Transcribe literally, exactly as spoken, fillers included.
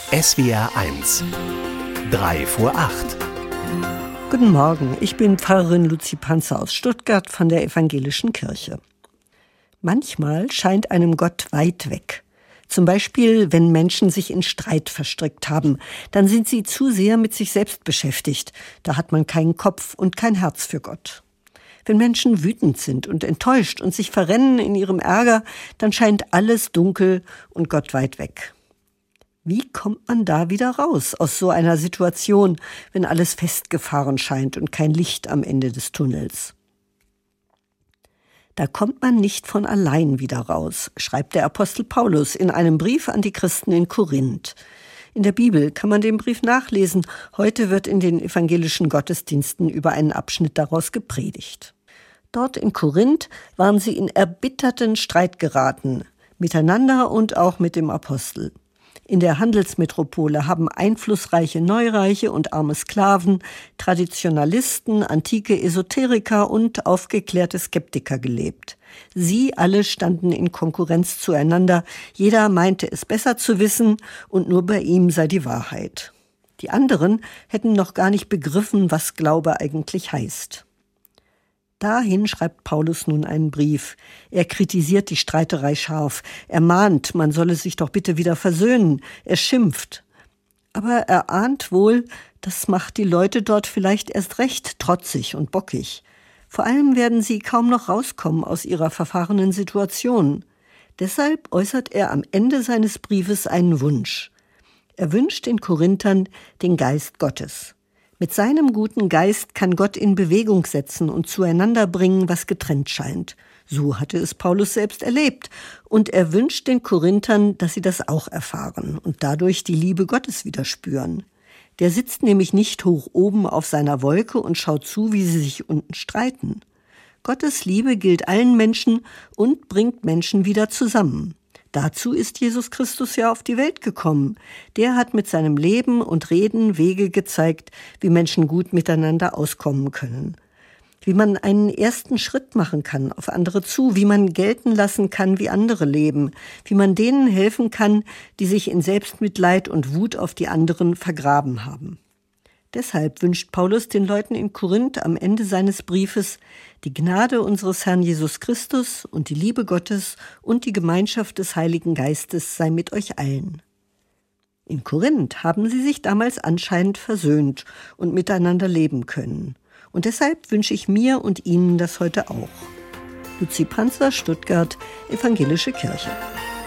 S W R eins. Drei vor acht. Guten Morgen, ich bin Pfarrerin Luzi Panzer aus Stuttgart von der Evangelischen Kirche. Manchmal scheint einem Gott weit weg. Zum Beispiel, wenn Menschen sich in Streit verstrickt haben, dann sind sie zu sehr mit sich selbst beschäftigt. Da hat man keinen Kopf und kein Herz für Gott. Wenn Menschen wütend sind und enttäuscht und sich verrennen in ihrem Ärger, dann scheint alles dunkel und Gott weit weg. Wie kommt man da wieder raus aus so einer Situation, wenn alles festgefahren scheint und kein Licht am Ende des Tunnels? Da kommt man nicht von allein wieder raus, schreibt der Apostel Paulus in einem Brief an die Christen in Korinth. In der Bibel kann man den Brief nachlesen. Heute wird in den evangelischen Gottesdiensten über einen Abschnitt daraus gepredigt. Dort in Korinth waren sie in erbitterten Streit geraten, miteinander und auch mit dem Apostel. In der Handelsmetropole haben einflussreiche Neureiche und arme Sklaven, Traditionalisten, antike Esoteriker und aufgeklärte Skeptiker gelebt. Sie alle standen in Konkurrenz zueinander, jeder meinte es besser zu wissen und nur bei ihm sei die Wahrheit. Die anderen hätten noch gar nicht begriffen, was Glaube eigentlich heißt. Dahin schreibt Paulus nun einen Brief. Er kritisiert die Streiterei scharf. Er mahnt, man solle sich doch bitte wieder versöhnen. Er schimpft. Aber er ahnt wohl, das macht die Leute dort vielleicht erst recht trotzig und bockig. Vor allem werden sie kaum noch rauskommen aus ihrer verfahrenen Situation. Deshalb äußert er am Ende seines Briefes einen Wunsch. Er wünscht den Korinthern den Geist Gottes. Mit seinem guten Geist kann Gott in Bewegung setzen und zueinander bringen, was getrennt scheint. So hatte es Paulus selbst erlebt. Und er wünscht den Korinthern, dass sie das auch erfahren und dadurch die Liebe Gottes wieder spüren. Der sitzt nämlich nicht hoch oben auf seiner Wolke und schaut zu, wie sie sich unten streiten. Gottes Liebe gilt allen Menschen und bringt Menschen wieder zusammen. Dazu ist Jesus Christus ja auf die Welt gekommen. Der hat mit seinem Leben und Reden Wege gezeigt, wie Menschen gut miteinander auskommen können. Wie man einen ersten Schritt machen kann auf andere zu, wie man gelten lassen kann, wie andere leben, wie man denen helfen kann, die sich in Selbstmitleid und Wut auf die anderen vergraben haben. Deshalb wünscht Paulus den Leuten in Korinth am Ende seines Briefes die Gnade unseres Herrn Jesus Christus und die Liebe Gottes und die Gemeinschaft des Heiligen Geistes sei mit euch allen. In Korinth haben sie sich damals anscheinend versöhnt und miteinander leben können. Und deshalb wünsche ich mir und Ihnen das heute auch. Luzi Panzer, Stuttgart, Evangelische Kirche.